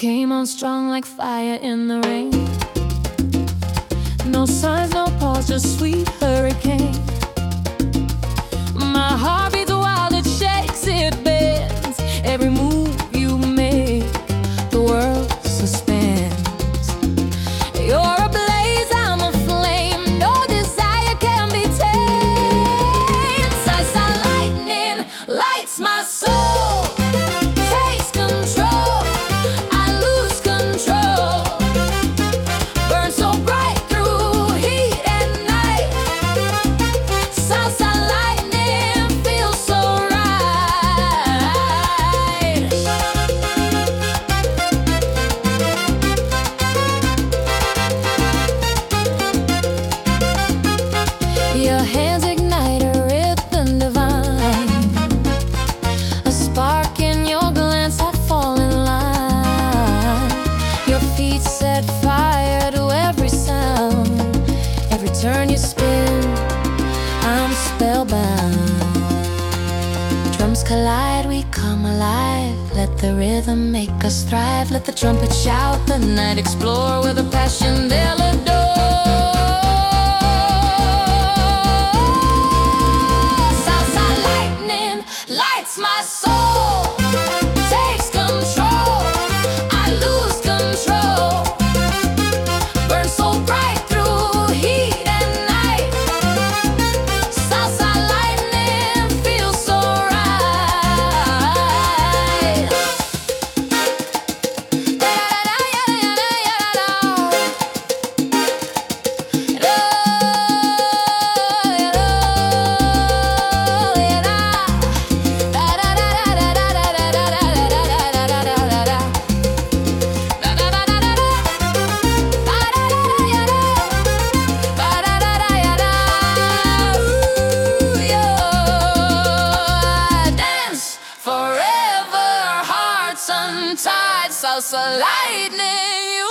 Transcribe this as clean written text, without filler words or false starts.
came on strong like fire in the rain. No signs, no pause, just sweet hurricane. My heart beats wild, it shakes, it bends. Every move you make, the world suspends. You're a blaze, I'm a flame. No desire can be tamed. Salsa lightning lights my soul, takes control. I lose control. Burn so bright through heat and night. Salsa lightning feels so right. Your hands ignite a rhythm divine. A spark in your glance, I fall in line. Your feet set fire to every sound. Every turn you spin, I'm spellbound. Drums collide, we come alive. Let the rhythm make us thrive. Let the trumpet shout, the night explore with a passion they'll adore. Salsa lightning lights my soul, takes control. I lose control. Burn so bright through heat and night. Salsa lightning feels so right. Dance forever, hearts untied. Salsa lightning.